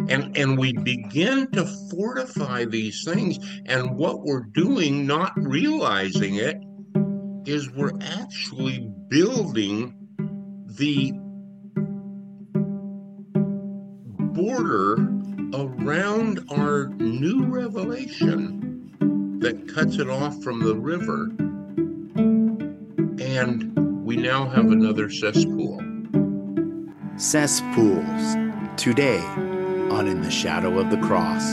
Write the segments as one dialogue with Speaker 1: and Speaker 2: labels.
Speaker 1: And we begin to fortify these things. And what we're doing, not realizing it, is we're actually building the border around our new revelation that cuts it off from the river. And we now have another cesspool.
Speaker 2: Cesspools, today on In the Shadow of the Cross.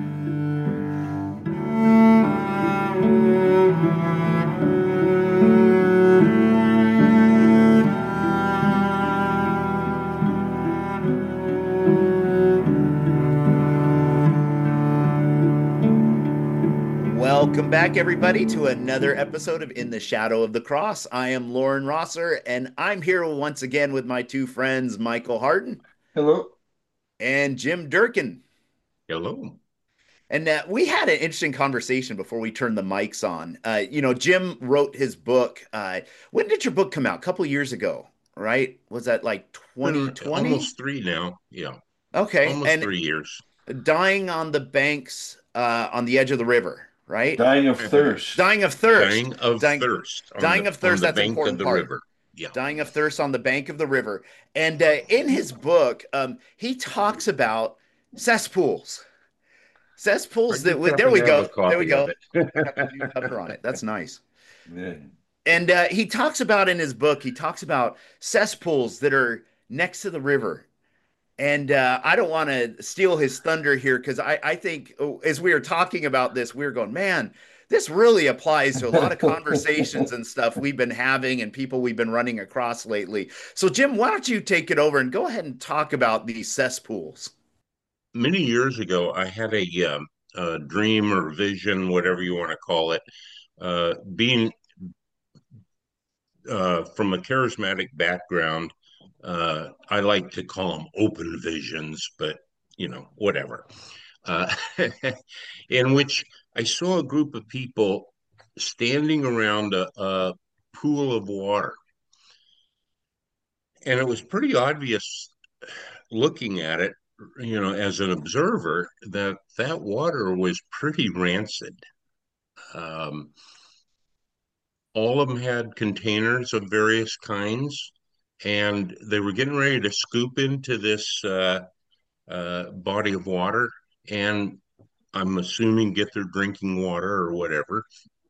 Speaker 2: Welcome back, everybody, to another episode of In the Shadow of the Cross. I am Lauren Rosser, and I'm here once again with my two friends, Michael Harden
Speaker 3: Hello.
Speaker 2: and Jim Durkin.
Speaker 1: Hello.
Speaker 2: And we had an interesting conversation before we turned the mics on. Jim wrote his book. When did your book come out? A couple years ago, right? Was that like
Speaker 1: Been
Speaker 2: 2020?
Speaker 1: almost three now. Yeah,
Speaker 2: Okay.
Speaker 1: almost
Speaker 2: And
Speaker 1: 3 years.
Speaker 2: dying on the banks, on the edge of the river, right?
Speaker 3: Dying of thirst.
Speaker 2: Dying of thirst.
Speaker 1: Dying of
Speaker 2: Dying,
Speaker 1: thirst
Speaker 2: dying of
Speaker 1: on
Speaker 2: thirst.
Speaker 1: the
Speaker 2: That's an
Speaker 1: bank of
Speaker 2: important
Speaker 1: the
Speaker 2: part.
Speaker 1: river. Yeah.
Speaker 2: Dying of thirst on the bank of the river. And in his book, he talks about cesspools.
Speaker 1: I
Speaker 2: Cesspools that
Speaker 1: just
Speaker 2: there
Speaker 1: happen
Speaker 2: we
Speaker 1: to have a
Speaker 2: go. There we
Speaker 1: copy of
Speaker 2: go.
Speaker 1: it.
Speaker 2: Got the new cover on it. That's nice.
Speaker 3: Yeah.
Speaker 2: And he talks about in his book, he talks about cesspools that are next to the river. And I don't want to steal his thunder here because I think as we were talking about this, we were going, man, this really applies to a lot of conversations and stuff we've been having and people we've been running across lately. So, Jim, why don't you take it over and go ahead and talk about these cesspools?
Speaker 1: Many years ago, I had a dream or vision, whatever you want to call it, being from a charismatic background. I like to call them open visions, but whatever. Uh, in which I saw a group of people standing around a pool of water. And it was pretty obvious looking at it, as an observer, that that water was pretty rancid. Um, all of them had containers of various kinds, and they were getting ready to scoop into this body of water, and I'm assuming get their drinking water or whatever.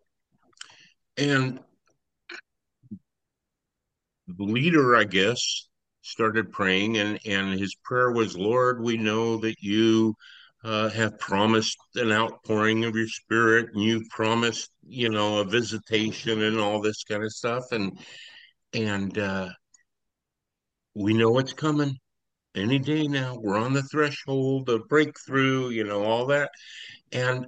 Speaker 1: And the leader, I guess, started praying, and his prayer was, Lord, we know that you have promised an outpouring of your spirit, and you've promised, a visitation and all this kind of stuff. And we know it's coming any day now. We're on the threshold of breakthrough, all that. And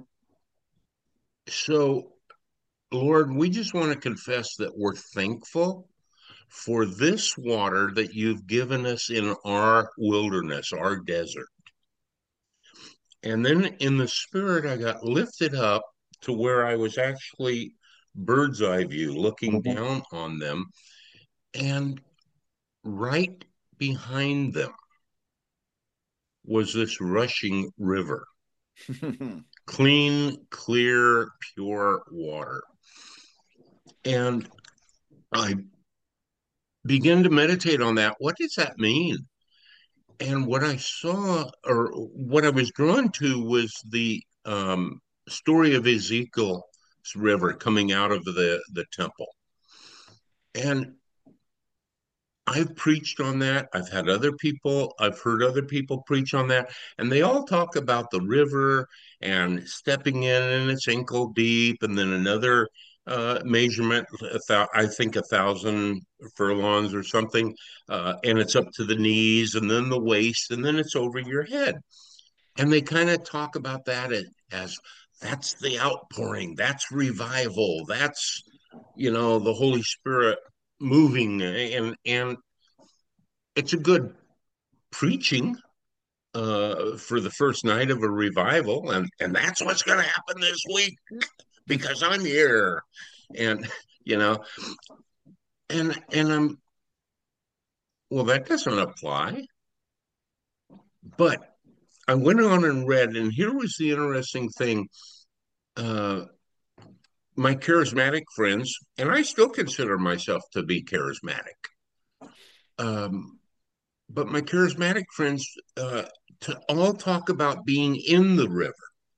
Speaker 1: so, Lord, we just want to confess that we're thankful for this water that you've given us in our wilderness, our desert. And then in the spirit, I got lifted up to where I was actually bird's eye view looking down on them. And right behind them was this rushing river, clean, clear, pure water. And I began to meditate on that. What does that mean? And what I saw, or what I was drawn to, was the story of Ezekiel's river coming out of the temple. And I've preached on that. I've heard other people preach on that, and they all talk about the river and stepping in and it's ankle deep, and then another measurement, I think 1,000 furlongs or something, and it's up to the knees, and then the waist, and then it's over your head. And they kind of talk about that as that's the outpouring, that's revival, that's the Holy Spirit moving, and it's a good preaching for the first night of a revival, and that's what's going to happen this week because I'm here, and you know, and I'm well. That doesn't apply, but I went on and read, and here was the interesting thing. Uh, my charismatic friends, and I still consider myself to be charismatic, um, but my charismatic friends to all talk about being in the river.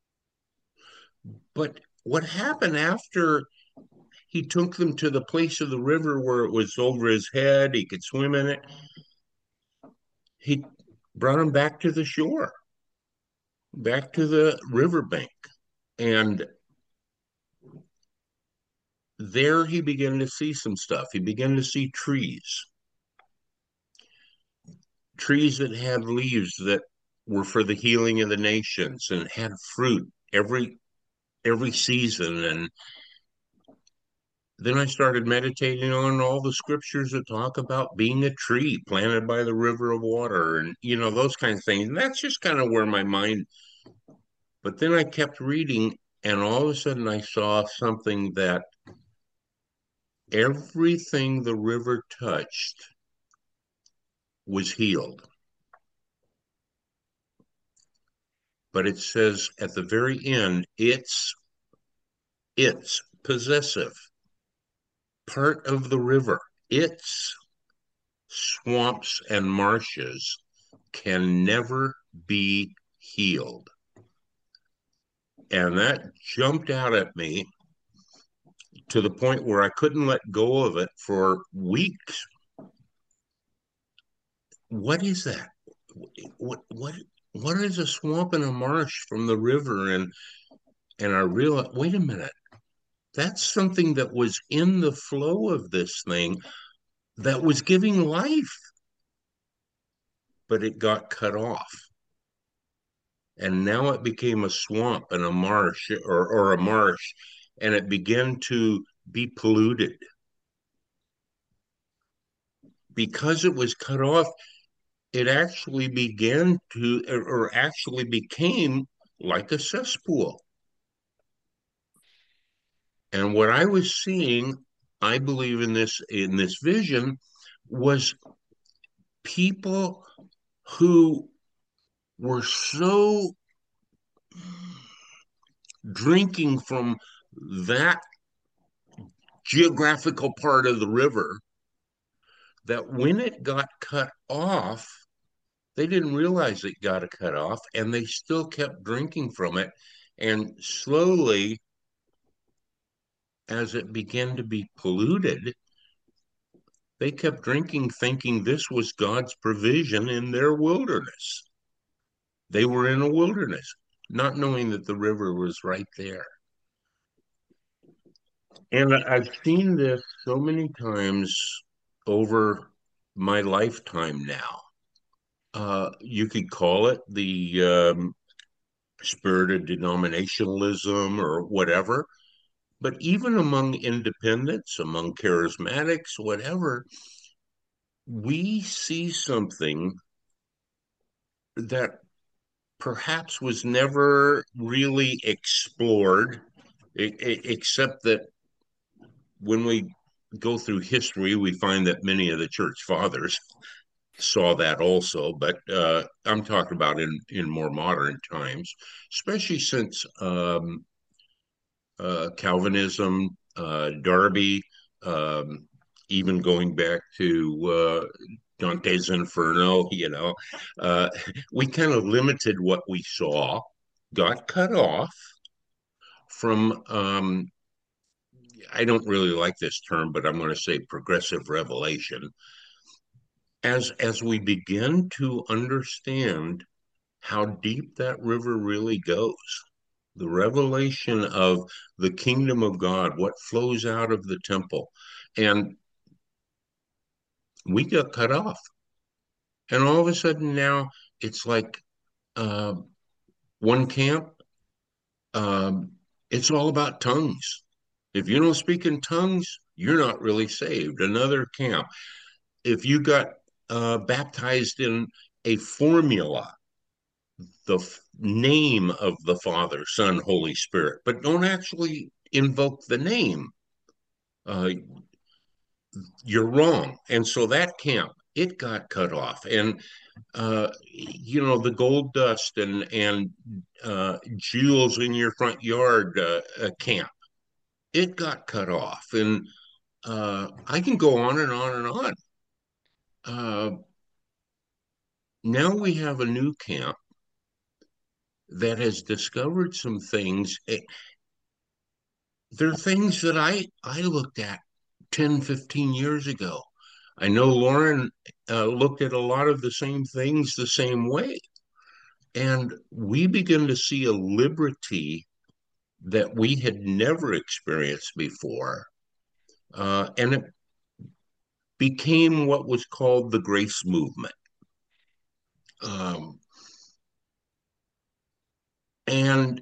Speaker 1: But what happened after he took them to the place of the river where it was over his head, he could swim in it, he brought them back to the shore, back to the riverbank. And there he began to see some stuff. He began to see trees that had leaves that were for the healing of the nations and had fruit every season. And then I started meditating on all the scriptures that talk about being a tree planted by the river of water and those kinds of things. And that's just kind of where my mind. But then I kept reading, and all of a sudden I saw something that everything the river touched was healed. But it says at the very end, it's possessive part of the river. Its swamps and marshes can never be healed. And that jumped out at me to the point where I couldn't let go of it for weeks. What is that? What is a swamp and a marsh from the river? And I realized, wait a minute, that's something that was in the flow of this thing that was giving life, but it got cut off. And now it became a swamp and a marsh or a marsh, and it began to be polluted. Because it was cut off, it actually began to, or actually became like a cesspool. And what I was seeing, I believe in this vision, was people who were so drinking from that geographical part of the river that when it got cut off, they didn't realize it got cut off and they still kept drinking from it. And slowly, as it began to be polluted, they kept drinking, thinking this was God's provision in their wilderness. They were in a wilderness, not knowing that the river was right there. And I've seen this so many times over my lifetime now. You could call it the spirit of denominationalism or whatever, but even among independents, among charismatics, whatever, we see something that perhaps was never really explored, except that when we go through history, we find that many of the church fathers saw that also. But I'm talking about in more modern times, especially since Calvinism, Darby, even going back to Dante's Inferno, uh, we kind of limited what we saw, got cut off from, I don't really like this term, but I'm going to say progressive revelation. As we begin to understand how deep that river really goes, the revelation of the kingdom of God, what flows out of the temple. And we got cut off. And all of a sudden now it's like uh, one camp, um, it's all about tongues. If you don't speak in tongues, you're not really saved. Another camp, if you got baptized in a formula, the name of the Father, Son, Holy Spirit, but don't actually invoke the name, uh, you're wrong. And so that camp. it got cut off. And the gold dust and jewels in your front yard camp, it got cut off. And I can go on and on and on. Uh, Now we have a new camp that has discovered some things. They're things that I looked at 10, 15 years ago. I know Lauren looked at a lot of the same things the same way. And we begin to see a liberty that we had never experienced before. And it became what was called the grace movement. Um, and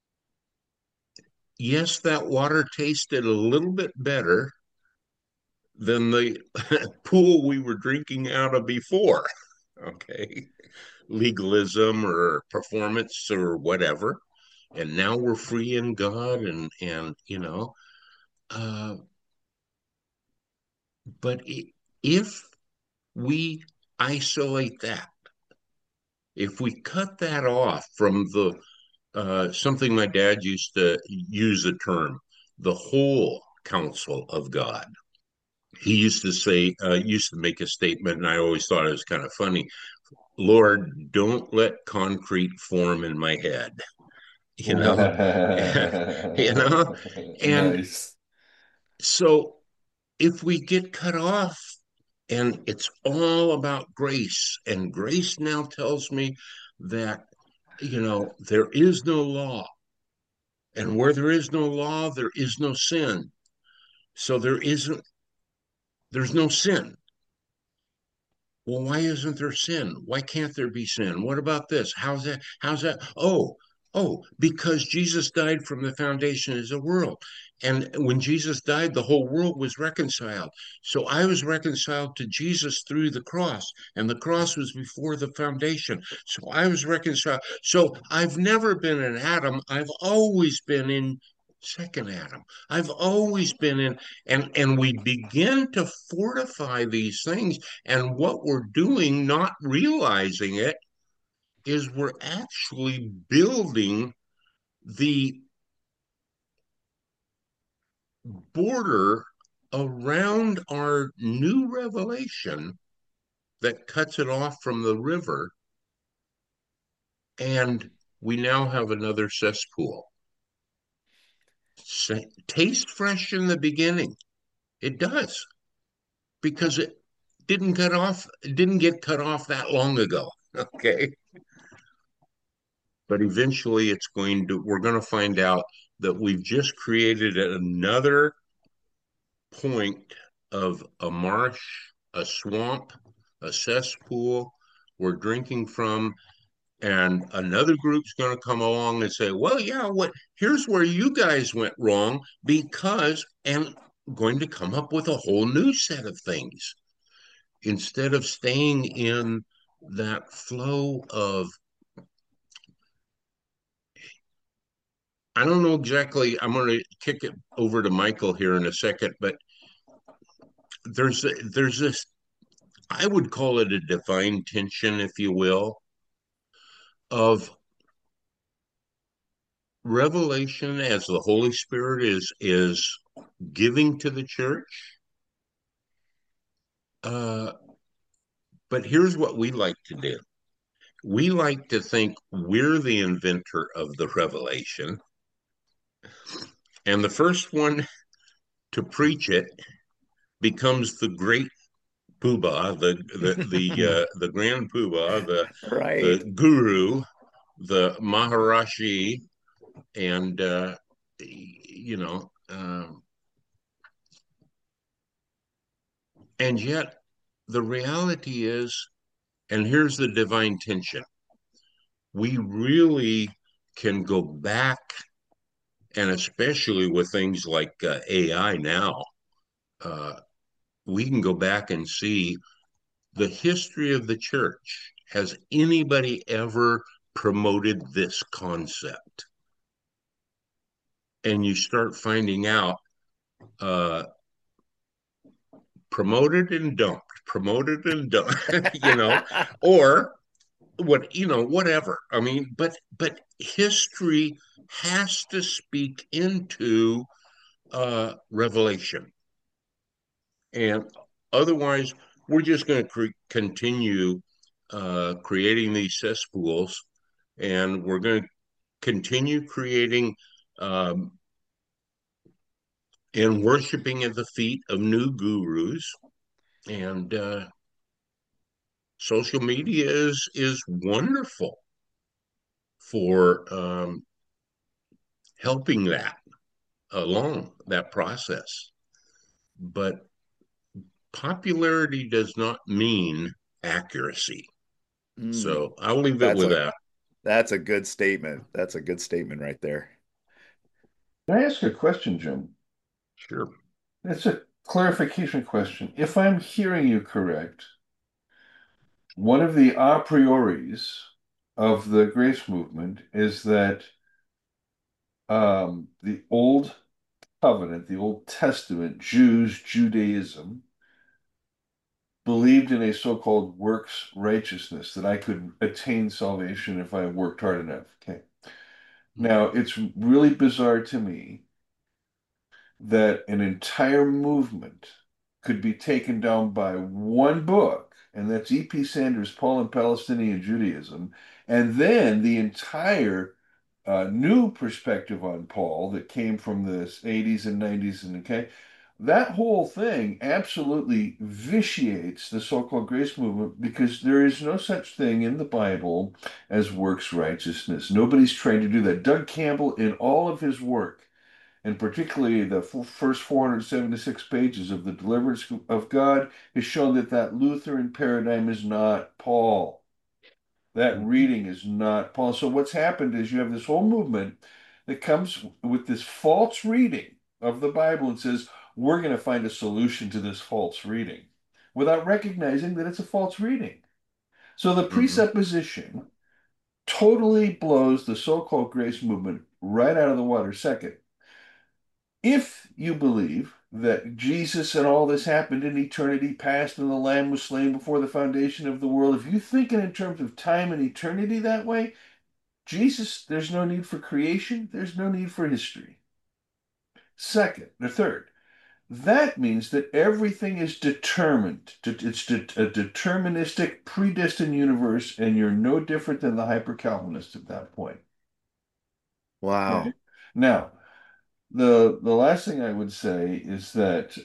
Speaker 1: yes, that water tasted a little bit better than the pool we were drinking out of before. Okay. Legalism or performance or whatever. And now we're free in God uh, but if we isolate that, if we cut that off from the something my dad used to use a term, the whole counsel of God. He used to say, used to make a statement, and I always thought it was kind of funny. Lord, don't let concrete form in my head, you know, you know, and
Speaker 3: Nice.
Speaker 1: so if we get cut off, and it's all about grace, and grace now tells me that there is no law, and where there is no law, there is no sin. So there's no sin. Well, why isn't there sin? Why can't there be sin? What about this? How's that? How's that? Oh, because Jesus died from the foundation of the world. And when Jesus died, the whole world was reconciled. So I was reconciled to Jesus through the cross, and the cross was before the foundation. So I was reconciled. So I've never been in Adam. I've always been in second Adam. I've always been in, and we begin to fortify these things, and what we're doing, not realizing it, is we're actually building the border around our new revelation that cuts it off from the river. And we now have another cesspool. Taste fresh in the beginning. It does, because it didn't get cut off that long ago. Okay. But eventually we're going to find out that we've just created another point of a marsh, a swamp, a cesspool we're drinking from. And another group's going to come along and say, well, yeah, here's where you guys went wrong, and going to come up with a whole new set of things instead of staying in that flow of, I don't know exactly. I'm going to kick it over to Michael here in a second, but there's this, I would call it a divine tension, if you will, of revelation as the Holy Spirit is giving to the church. Uh, but here's what we like to do. We like to think we're the inventor of the revelation, and the first one to preach it becomes the great poobah, the grand poobah, the
Speaker 2: Right.
Speaker 1: guru, the maharashi, and you know, and yet the reality is, and here's the divine tension: we really can go back, and especially with things like AI now, uh, we can go back and see the history of the church. Has anybody ever promoted this concept? And you start finding out, uh, promoted and dumped. promoted and done, or whatever. I mean, but history has to speak into revelation, and otherwise, we're just going to continue creating these cesspools, and we're going to continue creating um, and worshiping at the feet of new gurus. And social media is wonderful for helping that along that process. But popularity does not mean accuracy.
Speaker 2: Mm,
Speaker 1: So I'll leave it
Speaker 2: that's
Speaker 1: with
Speaker 2: a
Speaker 1: that.
Speaker 2: that's a good statement. That's a good statement right there.
Speaker 3: Can I ask a question, Jim?
Speaker 1: Sure.
Speaker 3: It's a clarification question. If I'm hearing you correct, one of the a prioris of the grace movement is that the Old Covenant, the Old Testament, Jews, Judaism, believed in a so-called works righteousness, that I could attain salvation if I worked hard enough. Okay. Now, it's really bizarre to me that an entire movement could be taken down by one book, and that's E.P. Sanders' Paul and Palestinian Judaism, and then the entire new perspective on Paul that came from the 80s and 90s, and okay, that whole thing absolutely vitiates the so-called grace movement, because there is no such thing in the Bible as works righteousness. Nobody's trying to do that. Doug Campbell, in all of his work, and particularly the first 476 pages of the Deliverance of God, has shown that that Lutheran paradigm is not Paul. That
Speaker 1: Mhm.
Speaker 3: reading is not Paul. So what's happened is you have this whole movement that comes with this false reading of the Bible and says, we're going to find a solution to this false reading, without recognizing that it's a false reading. So the
Speaker 1: Mhm.
Speaker 3: presupposition totally blows the so-called grace movement right out of the water. Second, if you believe that Jesus and all this happened in eternity past and the Lamb was slain before the foundation of the world, if you think in terms of time and eternity that way, Jesus, there's no need for creation, there's no need for history. Second, or third, that means that everything is determined. It's a deterministic, predestined universe, and you're no different than the hyper-Calvinists at that point. Okay.
Speaker 2: Wow.
Speaker 3: Now, the last thing I would say is that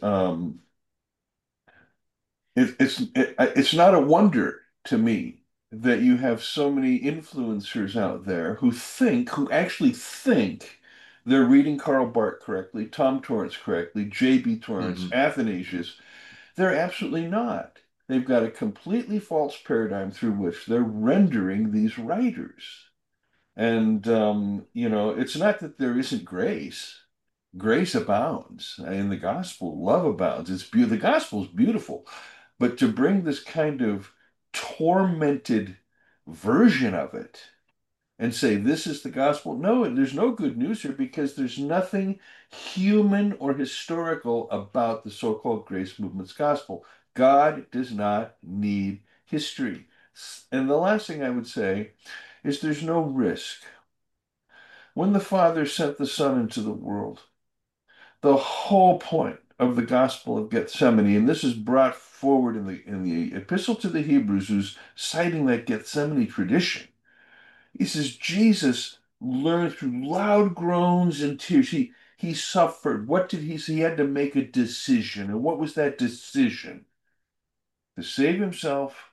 Speaker 3: it's not a wonder to me that you have so many influencers out there who actually think they're reading Karl Barth correctly, Tom Torrance correctly, J.B. Torrance,
Speaker 1: Mhm.
Speaker 3: Athanasius. They're absolutely not. They've got a completely false paradigm through which they're rendering these writers. And it's not that there isn't grace. Grace abounds in the gospel. Love abounds. The gospel is beautiful, but to bring this kind of tormented version of it and say this is the gospel, no, there's no good news here, because there's nothing human or historical about the so-called grace movement's gospel. God does not need history. And the last thing I would say is there's no risk. When the Father sent the Son into the world, the whole point of the Gospel of Gethsemane, and this is brought forward in the Epistle to the Hebrews, who's citing that Gethsemane tradition. He says Jesus learned through loud groans and tears. He suffered. What did he say? He had to make a decision. And what was that decision? To save himself,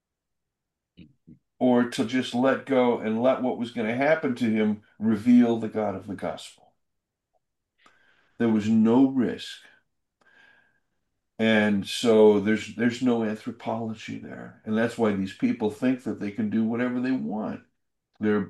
Speaker 3: or to just let go and let what was going to happen to him reveal the God of the gospel. There was no risk. And so there's no anthropology there. And that's why these people think that they can do whatever they want. They're,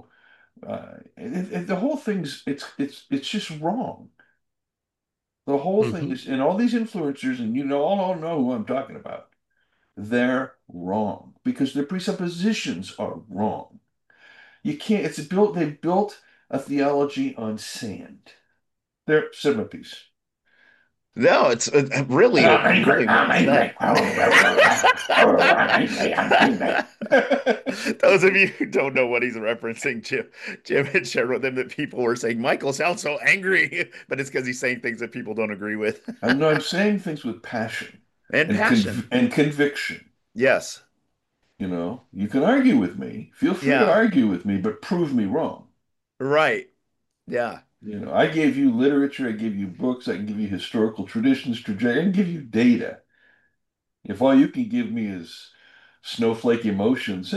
Speaker 3: the whole thing's it's just wrong. The whole thing
Speaker 1: Mhm.
Speaker 3: is, and all these influencers, and all know who I'm talking about, they're wrong because their presuppositions are wrong. You can't, they built a theology on sand. They're, said my piece.
Speaker 2: No, it's really,
Speaker 3: I'm angry.
Speaker 2: really
Speaker 3: I'm
Speaker 2: well said.
Speaker 3: angry. I'm angry. I'm angry.
Speaker 2: Those of you who don't know what he's referencing, Jim had shared with them that people were saying, Michael sounds so angry, but it's because he's saying things that people don't agree with.
Speaker 3: I'm saying things with passion
Speaker 2: And passion.
Speaker 3: and conviction.
Speaker 2: Yes.
Speaker 3: You can argue with me. Feel free to
Speaker 2: Yeah.
Speaker 3: argue with me, but prove me wrong.
Speaker 2: Right. Yeah.
Speaker 3: I gave you literature, I gave you books, I can give you historical traditions, I can give you data. If all you can give me is snowflake emotions,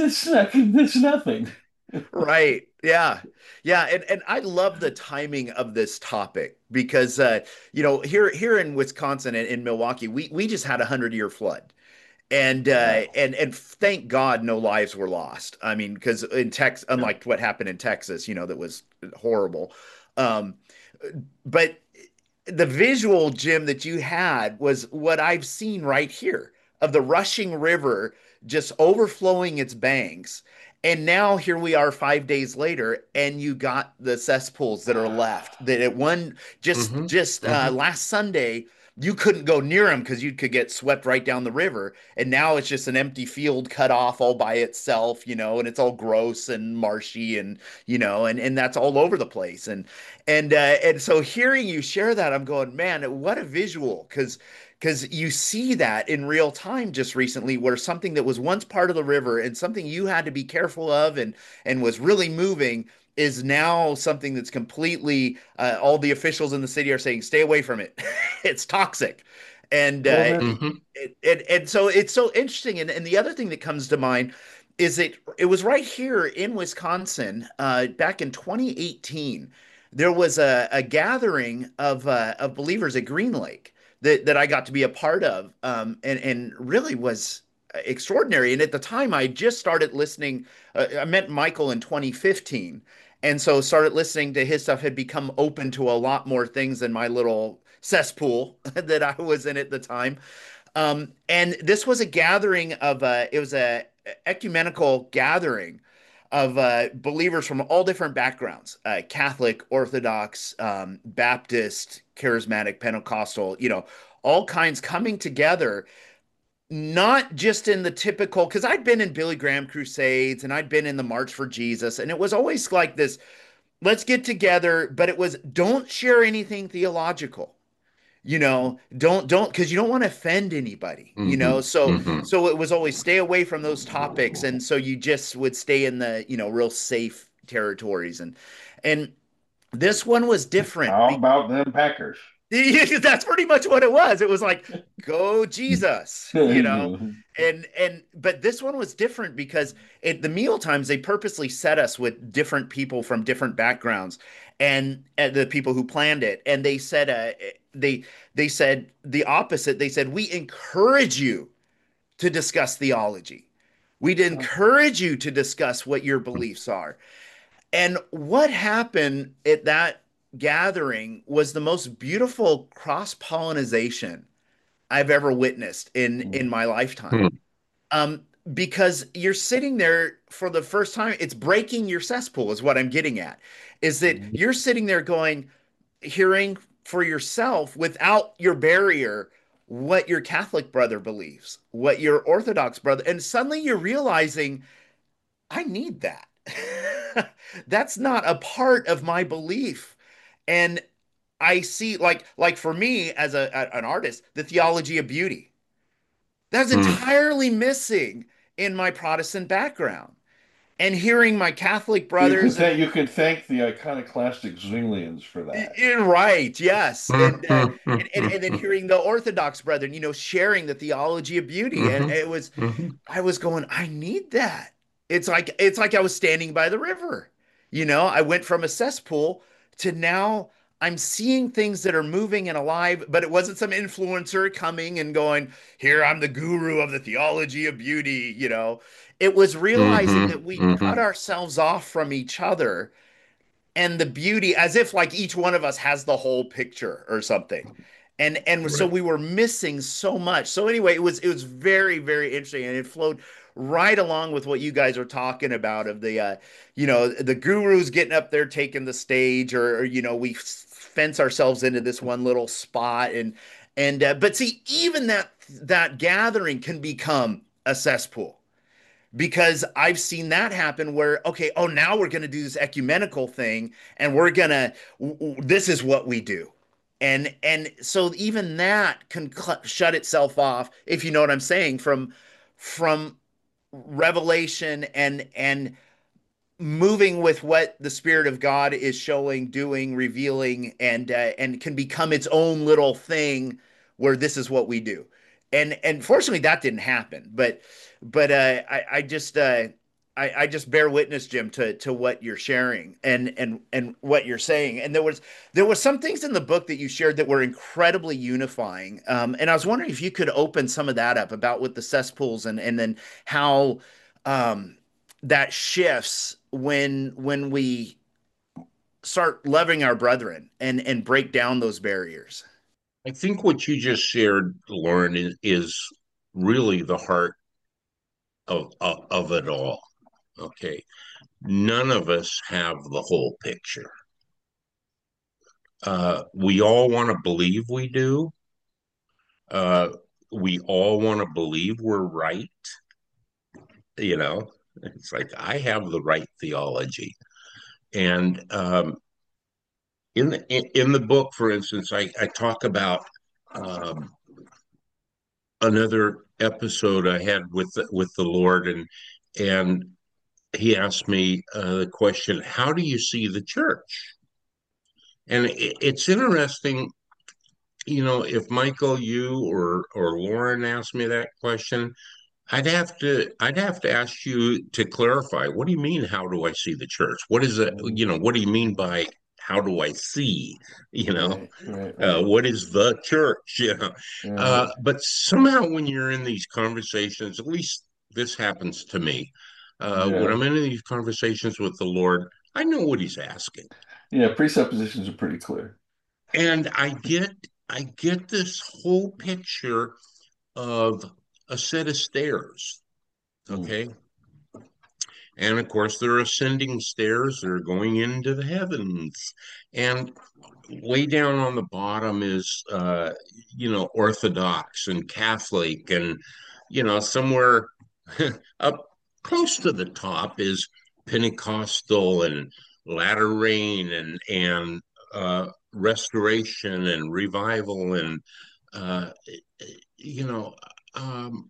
Speaker 3: it's nothing.
Speaker 2: Right. Yeah. Yeah. And I love the timing of this topic because here in Wisconsin and in Milwaukee, we just had 100-year flood. And
Speaker 3: Wow.
Speaker 2: thank God no lives were lost. I mean, because in Texas,
Speaker 3: Yeah.
Speaker 2: unlike what happened in Texas, that was horrible. Um, but the visual, Jim, that you had was what I've seen right here of the rushing river just overflowing its banks. And now here we are 5 days later, and you got the cesspools that are left. That at one
Speaker 1: Hmm.
Speaker 2: just
Speaker 1: Hmm.
Speaker 2: last Sunday, you couldn't go near them because you could get swept right down the river. And now it's just an empty field cut off all by itself, and it's all gross and marshy and and that's all over the place. And so hearing you share that, I'm going, man, what a visual, because you see that in real time just recently, where something that was once part of the river and something you had to be careful of and was really moving is now something that's completely all the officials in the city are saying, stay away from it. It's toxic. And
Speaker 3: Well, that
Speaker 1: Hmm.
Speaker 2: and so it's so interesting. And the other thing that comes to mind is it was right here in Wisconsin back in 2018. There was a gathering of believers at Green Lake that I got to be a part of, and really was extraordinary. And at the time, I just started listening. I met Michael in 2015, and so started listening to his stuff. Had become open to a lot more things than my little cesspool that I was in at the time. And this was a gathering of it was a ecumenical gathering of believers from all different backgrounds, Catholic, Orthodox, Baptist, Charismatic, Pentecostal, all kinds coming together, not just in the typical, because I'd been in Billy Graham crusades and I'd been in the March for Jesus, and it was always like this, let's get together, but it was don't share anything theological. Don't because you don't want to offend anybody,
Speaker 1: Hmm.
Speaker 2: so
Speaker 1: Hmm.
Speaker 2: so it was always stay away from those topics, and so you just would stay in the real safe territories. And this one was different.
Speaker 3: how about them Packers?
Speaker 2: That's pretty much what it was. It was like, go Jesus,
Speaker 3: You
Speaker 2: and but this one was different because at the meal times they purposely set us with different people from different backgrounds, and the people who planned it, and they said they said the opposite. They said we encourage you to discuss theology. We'd encourage you to discuss what your beliefs are. And what happened at that gathering was the most beautiful cross pollination I've ever witnessed in my lifetime.
Speaker 1: Hmm.
Speaker 2: Um, because you're sitting there for the first time, it's breaking your cesspool, is what I'm getting at. Is that you're sitting there going, hearing for yourself without your barrier what your Catholic brother believes, what your Orthodox brother, and suddenly you're realizing I need that. That's not a part of my belief. And I see like for me as an artist, the theology of beauty. That's
Speaker 1: Hmm.
Speaker 2: entirely missing in my Protestant background. And hearing my Catholic
Speaker 3: you can
Speaker 2: brothers and
Speaker 3: thank you can thank the iconoclastic Zwinglians for that.
Speaker 2: right, yes. And
Speaker 1: Hmm.
Speaker 2: and then hearing the Orthodox brethren, sharing the theology of beauty. And
Speaker 1: Hmm.
Speaker 2: it was
Speaker 1: Hmm.
Speaker 2: I was going, I need that. It's like I was standing by the river. I went from a cesspool to now I'm seeing things that are moving and alive, but it wasn't some influencer coming and going, "Here I'm the guru of the theology of beauty." It was realizing
Speaker 1: Hmm.
Speaker 2: that we cut
Speaker 1: Hmm.
Speaker 2: ourselves off from each other and the beauty as if like each one of us has the whole picture or something. And so
Speaker 1: Right.
Speaker 2: we were missing so much. So anyway, it was very, very interesting, and it flowed right along with what you guys are talking about of the the gurus getting up there taking the stage, or we fence ourselves into this one little spot, and but see, even that gathering can become a cesspool, because I've seen that happen where, okay, oh, now we're going to do this ecumenical thing, and we're going to, this is what we do. And so even that can shut itself off, if you know what I'm saying, from revelation and moving with what the Spirit of God is showing, doing, revealing, and can become its own little thing where this is what we do. And fortunately, that didn't happen. But I just bear witness, Jim, to what you're sharing and what you're saying. And there was some things in the book that you shared that were incredibly unifying. And I was wondering if you could open some of that up about with the cesspools, and then how that shifts when we start loving our brethren and break down those barriers.
Speaker 1: I think what you just shared, Lauren, is really the heart of it all. Okay. None of us have the whole picture. We all want to believe we do. Uh, we all want to believe we're right. You know, it's like I have the right theology. And in the book, for instance, I talk about um, another episode I had with the Lord, and he asked me the question, "How do you see the church?" And it's interesting, if Michael, you or Lauren asked me that question, I'd have to ask you to clarify. What do you mean? How do I see the church? What is it? What do you mean by how do I see?
Speaker 3: Right, right, right.
Speaker 1: What is the church?
Speaker 3: Yeah,
Speaker 1: But somehow when you're in these conversations, at least this happens to me, when
Speaker 3: yeah,
Speaker 1: I'm in these conversations with the Lord, I know what He's asking,
Speaker 3: yeah. Presuppositions are pretty clear.
Speaker 1: and I get this whole picture of a set of stairs.
Speaker 3: Mm.
Speaker 1: Okay. And of course, there are ascending stairs that are going into the heavens. And way down on the bottom is, Orthodox and Catholic. And, somewhere up close to the top is Pentecostal and latter rain and restoration and revival. And, uh, you know, um,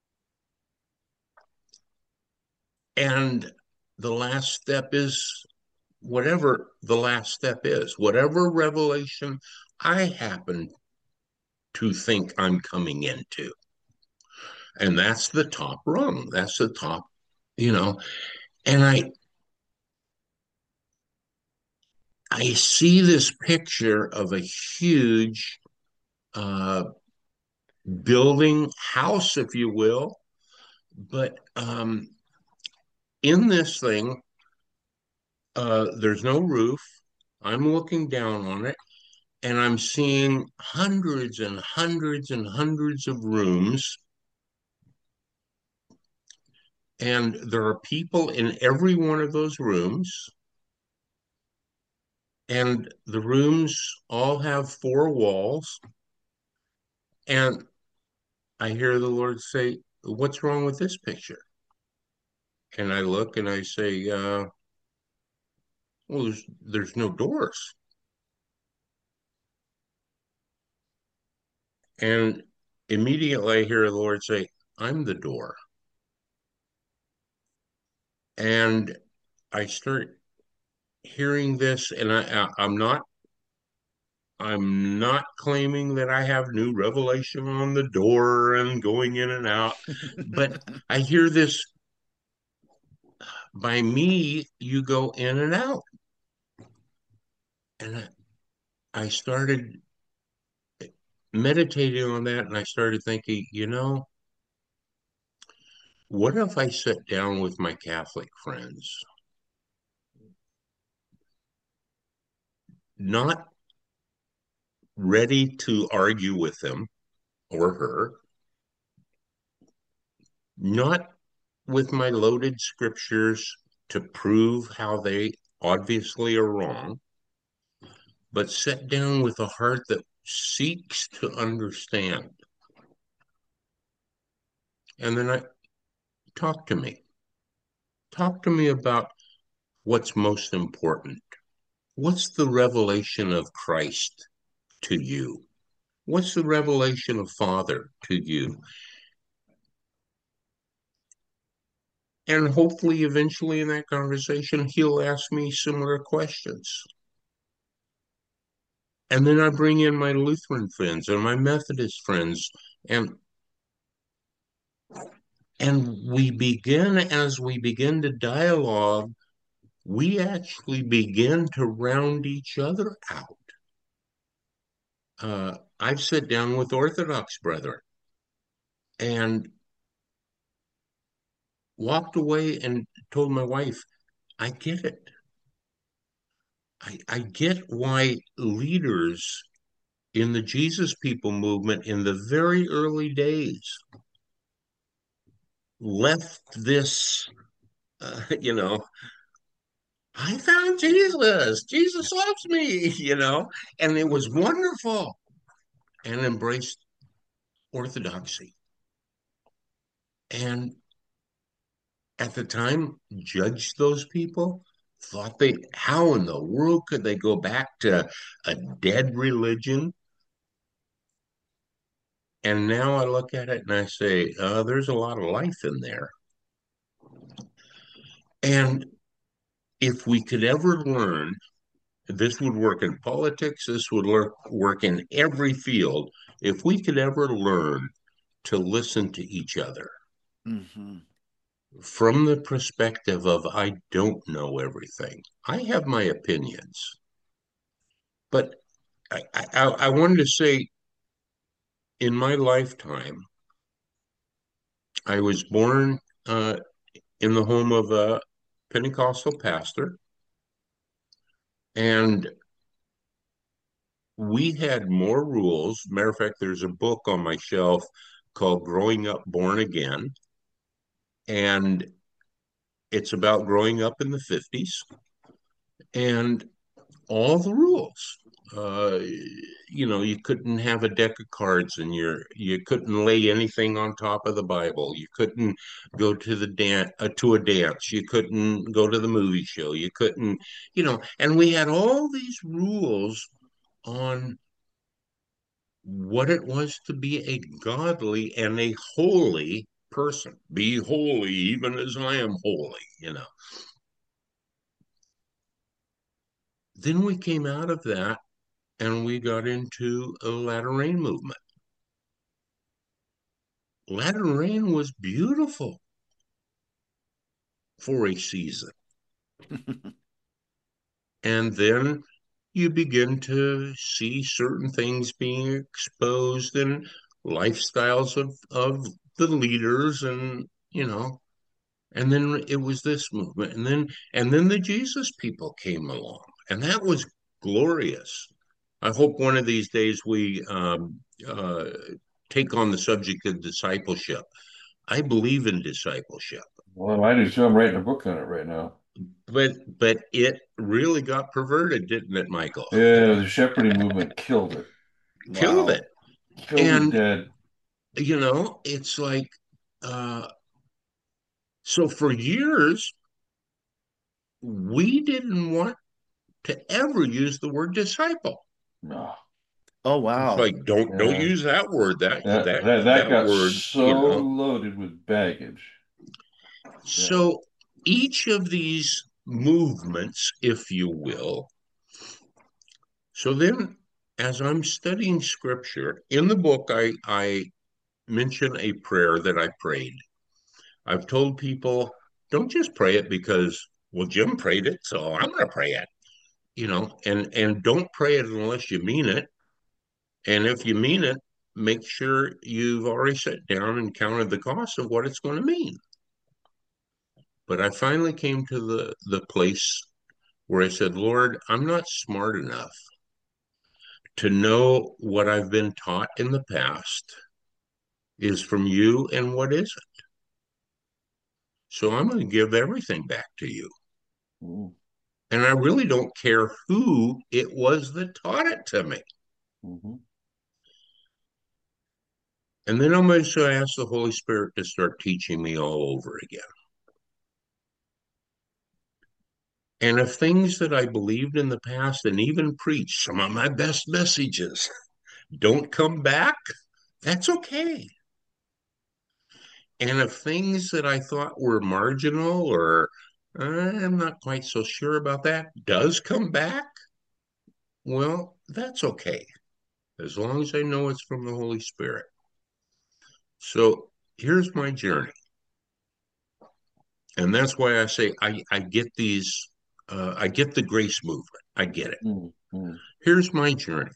Speaker 1: and the last step is whatever the last step is, whatever revelation I happen to think I'm coming into. And that's the top rung. That's the top, you know. And I see this picture of a huge uh, building house, if you will. But in this thing, there's no roof. I'm looking down on it and I'm seeing hundreds and hundreds and hundreds of rooms. And there are people in every one of those rooms. And the rooms all have four walls. And I hear the Lord say, "What's wrong with this picture?" And I look and I say, "Well, there's no doors." And immediately I hear the Lord say, "I'm the door." And I start hearing this, and I'm not claiming that I have new revelation on the door and going in and out, but I hear this, by me, you go in and out. And I started meditating on that and I started thinking, what if I sat down with my Catholic friends, not ready to argue with them or her, not with my loaded scriptures to prove how they obviously are wrong, but sit down with a heart that seeks to understand. And then I talk to me. Talk to me about what's most important. What's the revelation of Christ to you? What's the revelation of Father to you? And hopefully, eventually, in that conversation, he'll ask me similar questions. And then I bring in my Lutheran friends and my Methodist friends, and as we begin to dialogue, we actually begin to round each other out. I've sat down with Orthodox brethren and walked away and told my wife, I get it. I get why leaders in the Jesus People movement in the very early days left this, you know, I found Jesus. Jesus loves me, and it was wonderful, and embraced orthodoxy. And at the time, judged those people, thought how in the world could they go back to a dead religion? And now I look at it and I say, there's a lot of life in there. And if we could ever learn, this would work in politics, this would work in every field. If we could ever learn to listen to each other
Speaker 2: Mm-hmm.
Speaker 1: from the perspective of, I don't know everything, I have my opinions. But I wanted to say, in my lifetime, I was born in the home of a Pentecostal pastor, and we had more rules. Matter of fact, there's a book on my shelf called Growing Up Born Again, and it's about growing up in the 50s and all the rules. Uh, you couldn't have a deck of cards and you couldn't lay anything on top of the Bible. You couldn't go to the to a dance. You couldn't go to the movie show. You couldn't, and we had all these rules on what it was to be a godly and a holy person. Be holy, even as I am holy. Then we came out of that and we got into a latter rain movement. Latter rain was beautiful for a season. And then you begin to see certain things being exposed and lifestyles of the leaders and then it was this movement and then the Jesus People came along and that was glorious. I hope one of these days we take on the subject of discipleship. I believe in discipleship.
Speaker 3: Well, I do too. I'm writing a book on it right now.
Speaker 1: But it really got perverted, didn't it, Michael?
Speaker 3: Yeah, the shepherding movement killed it.
Speaker 1: Killed
Speaker 2: Wow.
Speaker 1: it.
Speaker 3: Killed it
Speaker 1: And
Speaker 3: dead.
Speaker 1: it's like uh so for years we didn't want to ever use the word disciple.
Speaker 3: No.
Speaker 2: Oh,
Speaker 1: It's
Speaker 2: wow.
Speaker 1: like don't
Speaker 3: Yeah.
Speaker 1: use that word. That
Speaker 3: That
Speaker 1: that
Speaker 3: that that
Speaker 1: that
Speaker 3: got
Speaker 1: word,
Speaker 3: so loaded with baggage. Yeah.
Speaker 1: So each of these movements, if you will. So then, as I'm studying scripture, in the book, I mention a prayer that I prayed. I've told people, don't just pray it because, well, Jim prayed it, so I'm going to pray it, and don't pray it unless you mean it. And if you mean it, make sure you've already sat down and counted the cost of what it's going to mean. But I finally came to the place where I said, Lord, I'm not smart enough to know what I've been taught in the past is from you and what isn't. So I'm going to give everything back to you.
Speaker 3: Mm,
Speaker 1: And I really don't care who it was that taught it to me.
Speaker 3: mhm.
Speaker 1: And then I'm going to ask the Holy Spirit to start teaching me all over again. And if things that I believed in the past and even preached, some of my best messages, don't come back, that's okay. And if things that I thought were marginal or I'm not quite so sure about that does come back, well, that's okay, as long as I know it's from the Holy Spirit. So here's my journey. And that's why I say I get these, I get the grace movement. I get it.
Speaker 3: Mm, mm,
Speaker 1: Here's my journey.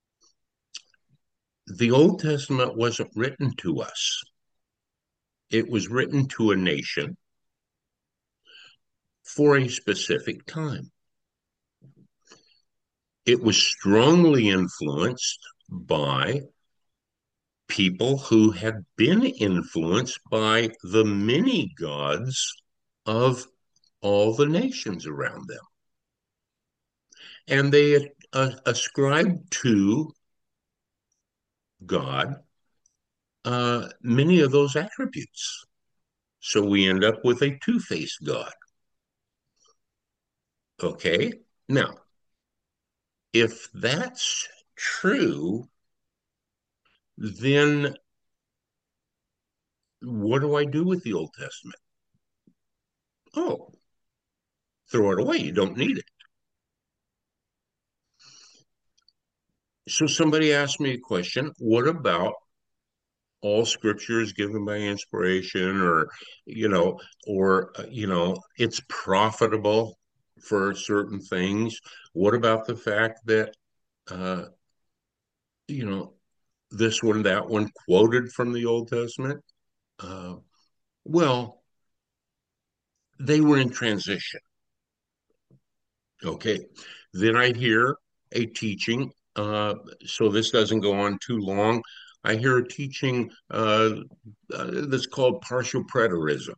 Speaker 1: The Old Testament wasn't written to us, it was written to a nation for a specific time. It was strongly influenced by people who had been influenced by the many gods of all the nations around them. And they ascribed to God many of those attributes. So we end up with a two-faced God. Okay. Now, if that's true, then what do I do with the Old Testament? Oh, throw it away. You don't need it. So somebody asked me a question. What about all scripture is given by inspiration or, it's profitable for certain things? What about the fact that, uh, you know, this one, that one quoted from the Old Testament? Uh, well, they were in transition. Okay. Then I hear a teaching. So this doesn't go on too long. I hear a teaching that's called partial preterism.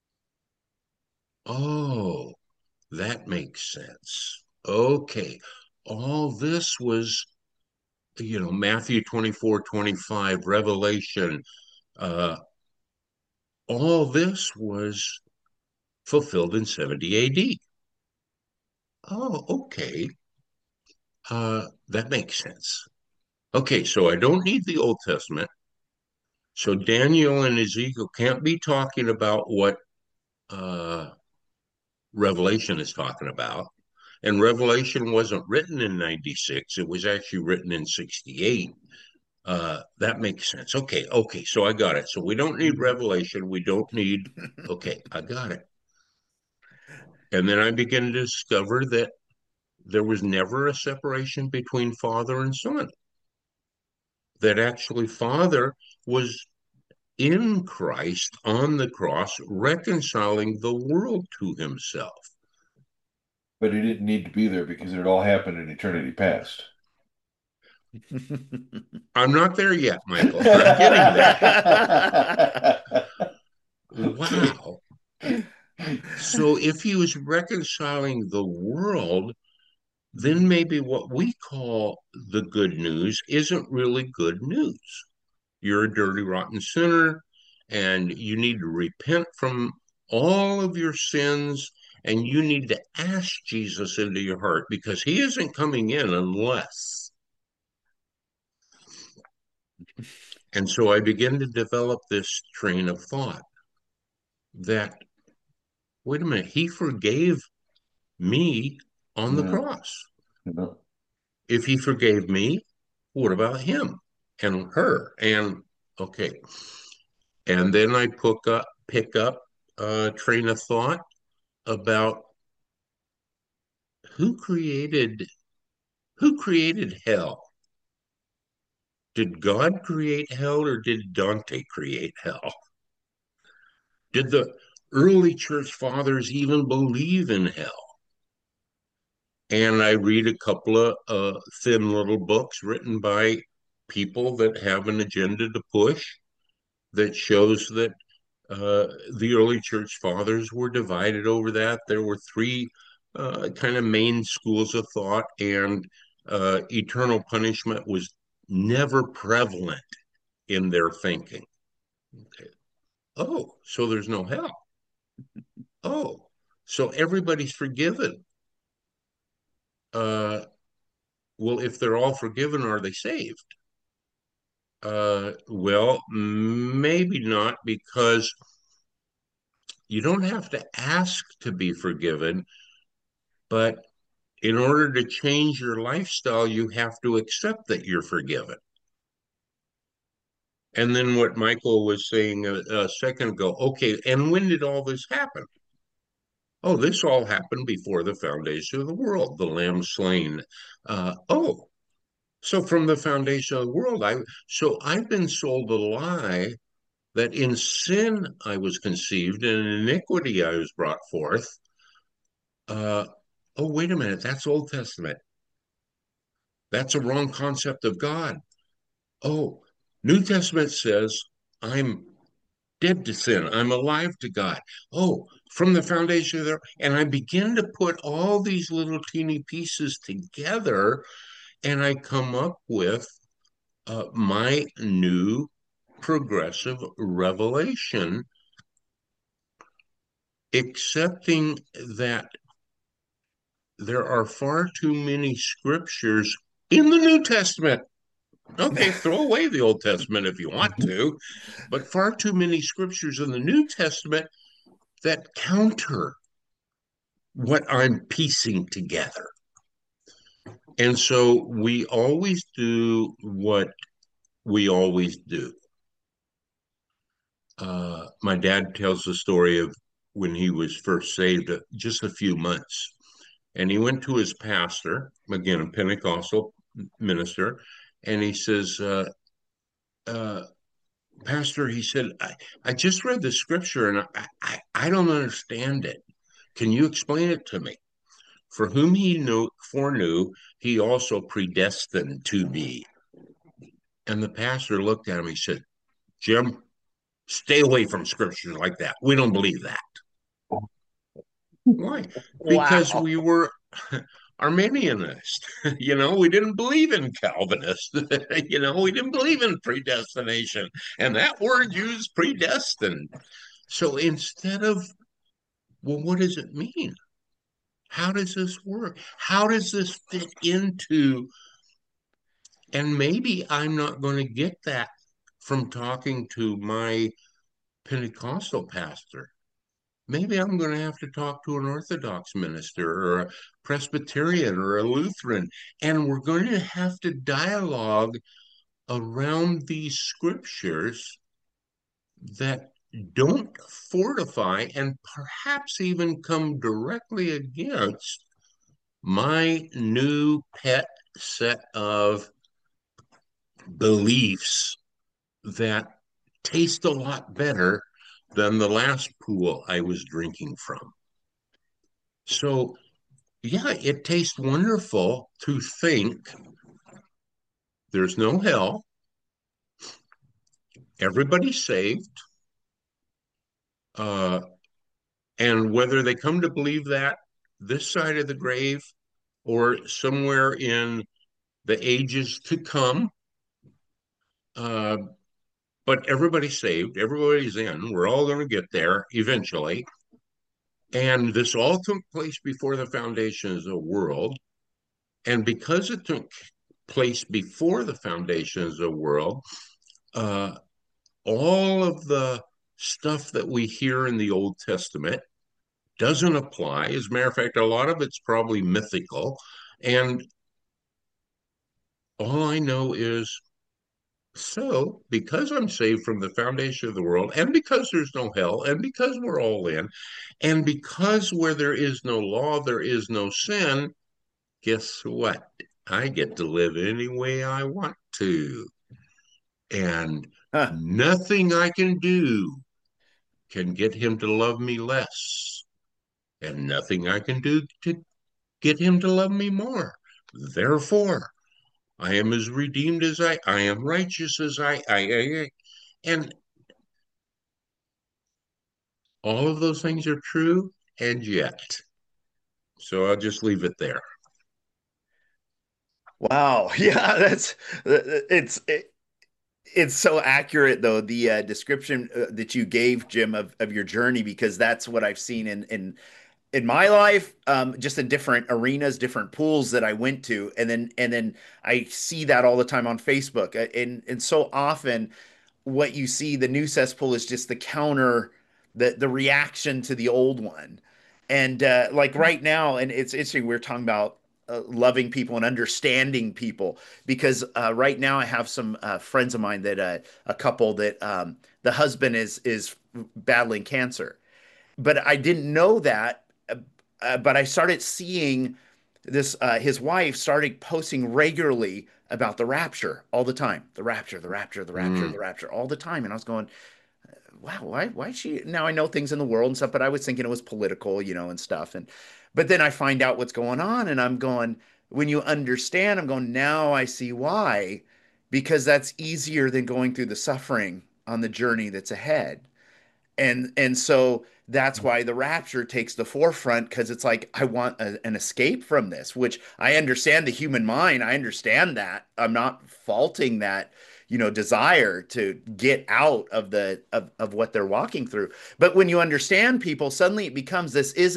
Speaker 1: Oh, that makes sense. Okay. All this was, Matthew 24:25, Revelation, uh, all this was fulfilled in 70 AD. Oh, okay. That makes sense. Okay, so I don't need the Old Testament. So Daniel and Ezekiel can't be talking about what uh, Revelation is talking about. And Revelation wasn't written in 96, it was actually written in 68. That makes sense. Okay, so I got it. So we don't need Revelation. We don't need, okay, I got it. And then I began to discover that there was never a separation between father and son, that actually father was in Christ on the cross, reconciling the world to himself.
Speaker 3: But he didn't need to be there because it all happened in eternity past.
Speaker 1: I'm not there yet, Michael. I'm getting there. Wow. So if he was reconciling the world, then maybe what we call the good news isn't really good news. You're a dirty, rotten sinner, and you need to repent from all of your sins, and you need to ask Jesus into your heart because he isn't coming in unless. And so I begin to develop this train of thought that, wait a minute, he forgave me on the
Speaker 3: Yeah,
Speaker 1: cross.
Speaker 3: you know.
Speaker 1: If he forgave me, what about him and her? And okay. And then I pick up a train of thought about who created who created hell? Did God create hell or did Dante create hell? Did the early church fathers even believe in hell? And I read a couple of thin little books written by people that have an agenda to push that shows that The early church fathers were divided over that. There were three kind of main schools of thought, and eternal punishment was never prevalent in their thinking. Okay. Oh, so there's no hell. Oh, so everybody's forgiven. Uh, well, if they're all forgiven, are they saved? Well, maybe not, because you don't have to ask to be forgiven, but in order to change your lifestyle, you have to accept that you're forgiven. And then what Michael was saying a second ago, okay, and when did all this happen? Oh, this all happened before the foundation of the world, the lamb slain. Oh, so from the foundation of the world, so I've been sold a lie that in sin I was conceived and in iniquity I was brought forth. Uh, oh, wait a minute, that's Old Testament. That's a wrong concept of God. Oh, New Testament says I'm dead to sin. I'm alive to God. Oh, from the foundation of there, and I begin to put all these little teeny pieces together, and I come up with my new progressive revelation, accepting that there are far too many scriptures in the New Testament. Okay, throw away the Old Testament if you want to, but far too many scriptures in the New Testament that counter what I'm piecing together. And so we always do what we always do. My dad tells the story of when he was first saved, just a few months. And he went to his pastor, again, a Pentecostal minister, and he says, uh, Pastor, he said, I just read the scripture and I don't understand it. Can you explain it to me? For whom he knew, foreknew, he also predestined to be. And the pastor looked at him. He said, Jim, stay away from scriptures like that. We don't believe that. Why? Because
Speaker 2: Wow.
Speaker 1: we were Arminianist. We didn't believe in Calvinist. We didn't believe in predestination. And that word used predestined. So instead of, well, what does it mean? How does this work? How does this fit into? And maybe I'm not going to get that from talking to my Pentecostal pastor. Maybe I'm going to have to talk to an Orthodox minister or a Presbyterian or a Lutheran, and we're going to have to dialogue around these scriptures that don't fortify and perhaps even come directly against my new pet set of beliefs that taste a lot better than the last pool I was drinking from. So, yeah, it tastes wonderful to think there's no hell, everybody's saved, uh, and whether they come to believe that this side of the grave or somewhere in the ages to come, uh, but everybody's saved, everybody's in. We're all going to get there eventually. And this all took place before the foundations of the world. And because it took place before the foundations of the world, uh, all of the stuff that we hear in the Old Testament doesn't apply. As a matter of fact, a lot of it's probably mythical. And all I know is, so because I'm saved from the foundation of the world, and because there's no hell, and because we're all in, and because where there is no law, there is no sin, guess what? I get to live any way I want to. And
Speaker 2: Huh.
Speaker 1: nothing I can do can get him to love me less. And nothing I can do to get him to love me more. Therefore, I am as redeemed as I am righteous as I. And All of those things are true, and yet. So I'll just leave it there.
Speaker 2: Wow. Yeah, it's it's so accurate though the description that you gave Jim of your journey because that's what I've seen in my life, just in different arenas, different pools that I went to, and then I see that all the time on Facebook, and so often what you see the new cesspool is just the counter, the reaction to the old one, and like right now, and it's interesting we're talking about. Loving people and understanding people because right now I have some friends of mine that a couple that the husband is battling cancer, but I didn't know that. But I started seeing this. His wife started posting regularly about the rapture all the time. The rapture, the rapture, the rapture, the
Speaker 1: Mm.
Speaker 2: rapture, all the time. And I was going, wow, why is she? Now I know things in the world and stuff, but I was thinking it was political, and stuff. And but then I find out what's going on, and I'm going, when you understand, I'm going, now I see why, because that's easier than going through the suffering on the journey that's ahead. And so that's why the rapture takes the forefront because it's like I want an escape from this, which I understand the human mind. I understand that. I'm not faulting that, desire to get out of of what they're walking through. But when you understand people, suddenly it becomes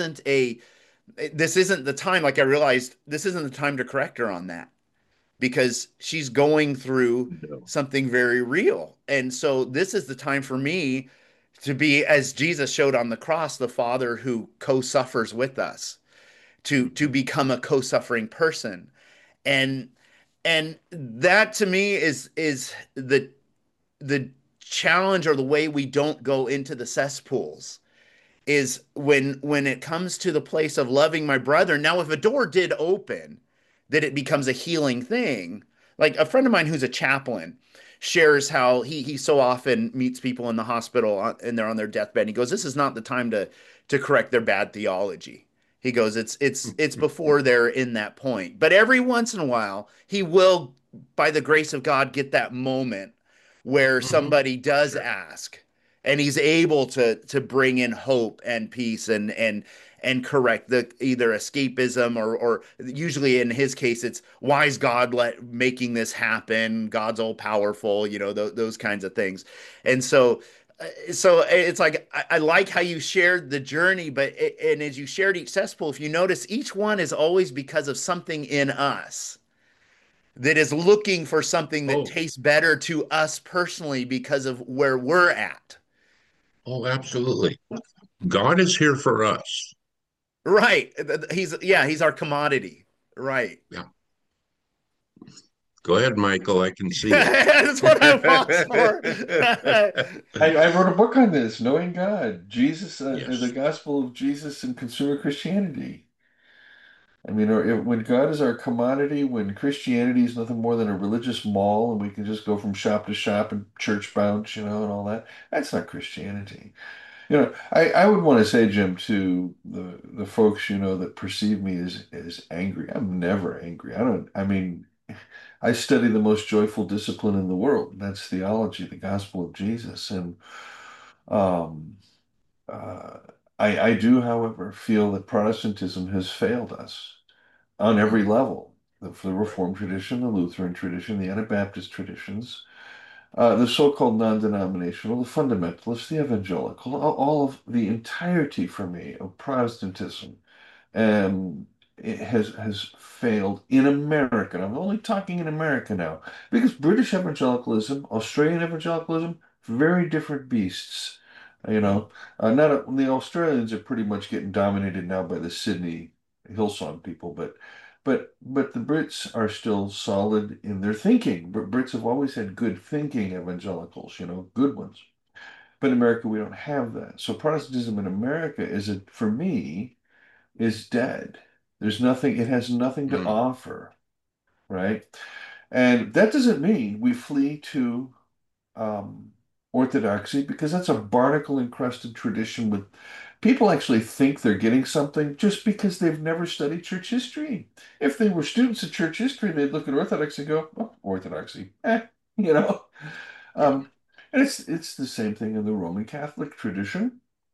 Speaker 2: this isn't the time. Like I realized this isn't the time to correct her on that because she's going through
Speaker 1: No.
Speaker 2: something very real. And so this is the time for me to be, as Jesus showed on the cross, the Father who co-suffers with us, to become a co-suffering person. And and that to me is the challenge, or the way we don't go into the cesspools, is when it comes to the place of loving my brother. Now, if a door did open, that it becomes a healing thing. Like a friend of mine who's a chaplain shares how he so often meets people in the hospital and they're on their deathbed. He goes, "This is not the time to correct their bad theology." He goes, "It's before they're in that point." But every once in a while, he will, by the grace of God, get that moment where
Speaker 1: Mhm.
Speaker 2: somebody does
Speaker 1: Sure.
Speaker 2: ask, and he's able to bring in hope and peace and correct the either escapism, or usually in his case it's why is God making this happen, God's all powerful, those kinds of things. And so it's like I like how you shared the journey, and as you shared each cesspool, if you notice, each one is always because of something in us that is looking for something that
Speaker 1: Oh,
Speaker 2: tastes better to us personally because of where we're at.
Speaker 1: oh, absolutely. God is here for us.
Speaker 2: Right. He's our commodity. Right.
Speaker 1: Yeah. Go ahead, Michael. I can see it.
Speaker 2: That's what I lost for.
Speaker 3: I wrote a book on this, Knowing God, Jesus, the
Speaker 1: Yes.
Speaker 3: gospel of Jesus and consumer Christianity. I mean, when God is our commodity, when Christianity is nothing more than a religious mall and we can just go from shop to shop and church bounce, and all that, that's not Christianity. I would want to say, Jim, to the folks, that perceive me as angry. I'm never angry. I mean, I study the most joyful discipline in the world, and that's theology, the gospel of Jesus. And um, uh, I do, however, feel that Protestantism has failed us on every
Speaker 1: Mm,
Speaker 3: level. The
Speaker 1: right.
Speaker 3: Reformed tradition, the Lutheran tradition, the Anabaptist traditions, the so-called non-denominational, the fundamentalist, the evangelical, all of the entirety for me of Protestantism, it has failed in America. And I'm only talking in America now, because British evangelicalism, Australian evangelicalism, very different beasts.
Speaker 1: Mm,
Speaker 3: Not the Australians are pretty much getting dominated now by the Sydney Hillsong people, but the Brits are still solid in their thinking. Brits have always had good thinking evangelicals, good ones. But in America, we don't have that. So Protestantism in America for me, is dead. It has nothing to
Speaker 1: mm,
Speaker 3: offer, right? And that doesn't mean we flee to um, orthodoxy, because that's a barnacle encrusted tradition with people actually think they're getting something just because they've never studied church history. If they were students of church history, they'd look at orthodoxy and go, "Oh, orthodoxy, you know."
Speaker 1: yeah.
Speaker 3: Um, and it's the same thing in the Roman Catholic tradition.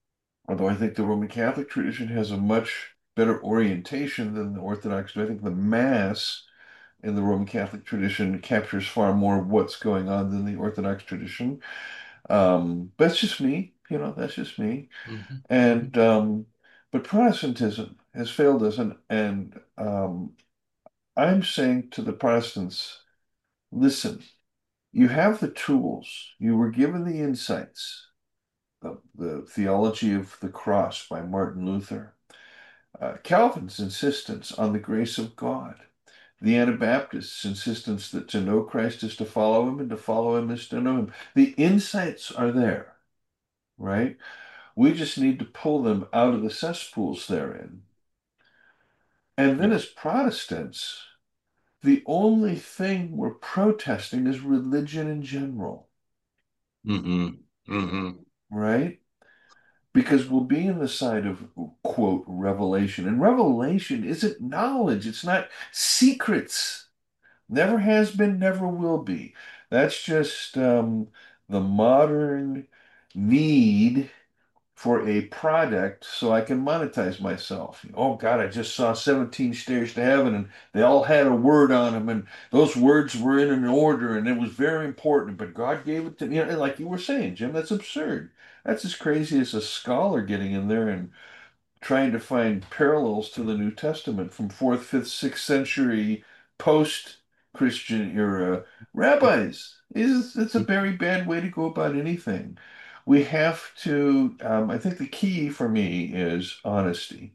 Speaker 3: Although I think the Roman Catholic tradition has a much better orientation than the Orthodox do. I think the Mass in the Roman Catholic tradition captures far more of what's going on than the Orthodox tradition. But that's just me, that's just me.
Speaker 1: Mhm, mhm,
Speaker 3: And but Protestantism has failed us, and I'm saying to the Protestants, listen, you have the tools, you were given the insights, the theology of the cross by Martin Luther, Calvin's insistence on the grace of God, the Anabaptists' insistence that to know Christ is to follow him and to follow him is to know him. The insights are there, right? We just need to pull them out of the cesspools they're in. And then
Speaker 1: yeah.
Speaker 3: as Protestants, the only thing we're protesting is religion in general,
Speaker 1: Hmm. Hmm.
Speaker 3: right? Because we'll be in the side of, quote, revelation. And revelation isn't knowledge, it's not secrets. Never has been, never will be. That's just the modern need for a product so I can monetize myself. Oh God, I just saw 17 stairs to heaven and they all had a word on them and those words were in an order and it was very important, but God gave it to me. Like you were saying, Jim, that's absurd. That's as crazy as a scholar getting in there and trying to find parallels to the New Testament from fourth, fifth, sixth century post-Christian era rabbis. It's a very bad way to go about anything. We have to, I think the key for me is honesty.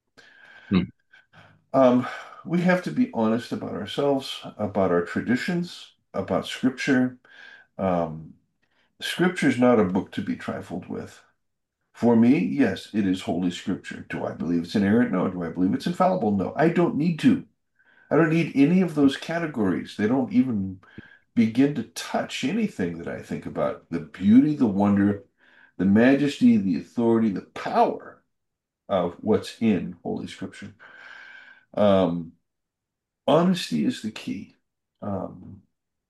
Speaker 3: Um, we have to be honest about ourselves, about our traditions, about Scripture. Um, Scripture is not a book to be trifled with. For me, yes, it is Holy Scripture. Do I believe it's inerrant? No. Do I believe it's infallible? No. I don't need to. I don't need any of those categories. They don't even begin to touch anything that I think about the beauty, the wonder, the majesty, the authority, the power of what's in Holy Scripture. Um, Honesty is the key. Um,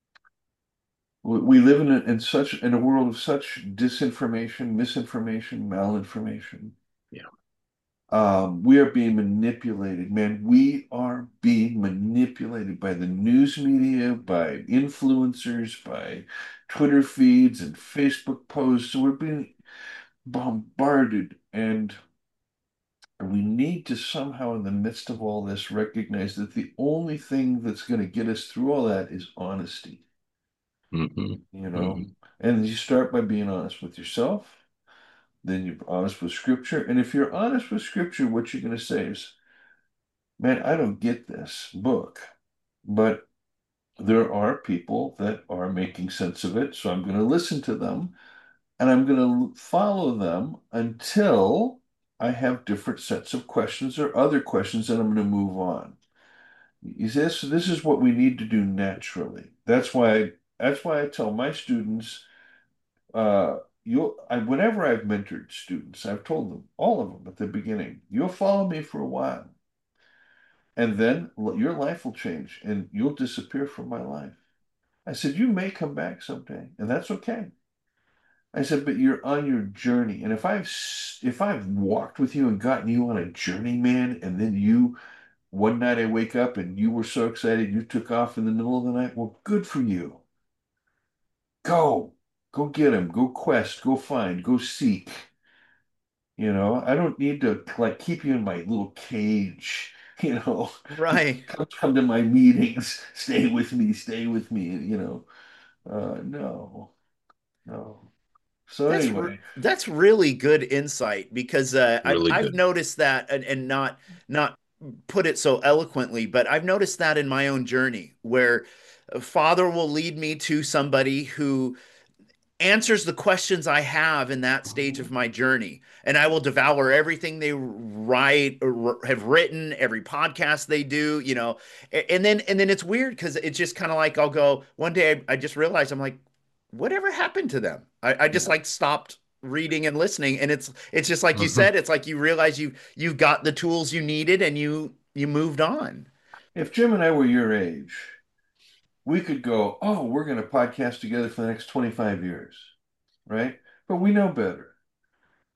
Speaker 3: we live in a world of such disinformation, misinformation, malinformation.
Speaker 1: Yeah.
Speaker 3: We are being manipulated, man. We are being manipulated by the news media, by influencers, by Twitter feeds and Facebook posts. We're being bombarded, and we need to somehow, in the midst of all this, recognize that the only thing that's going to get us through all that is honesty,
Speaker 1: Hmm.
Speaker 3: you know?
Speaker 1: Hmm.
Speaker 3: And you start by being honest with yourself, then you're honest with Scripture. And if you're honest with Scripture, what you're going to say is, man, I don't get this book, but there are people that are making sense of it. So I'm going to listen to them and I'm going to follow them until I have different sets of questions or other questions and I'm going to move on. This is what we need to do naturally. That's why I tell my students, whenever I've mentored students, I've told them, all of them at the beginning, you'll follow me for a while. And then your life will change and you'll disappear from my life. I said, you may come back someday, and that's okay. I said, but you're on your journey. And if I've walked with you and gotten you on a journey, man, and then one night I wake up and you were so excited you took off in the middle of the night, well, good for you. Go. Go get him. Go quest. Go find. Go seek. I don't need to like keep you in my little cage,
Speaker 2: Right.
Speaker 3: come to my meetings, stay with me, stay with me. No, no. So anyway,
Speaker 2: That's really good insight because
Speaker 1: Really
Speaker 2: I've
Speaker 1: good.
Speaker 2: noticed that and not put it so eloquently, but I've noticed that in my own journey where a father will lead me to somebody who answers the questions I have in that stage of my journey. And I will devour everything they write or have written, every podcast they do, and then it's weird because it's just kind of like I'll go one day I just realized I'm like, whatever happened to them? I just
Speaker 3: yeah.
Speaker 2: like stopped reading and listening. And it's just like you
Speaker 1: Mhm.
Speaker 2: said, it's like you realize you've got the tools you needed and you moved on.
Speaker 3: If Jim and I were your age, we could go, oh, we're going to podcast together for the next 25 years, right? But we know better.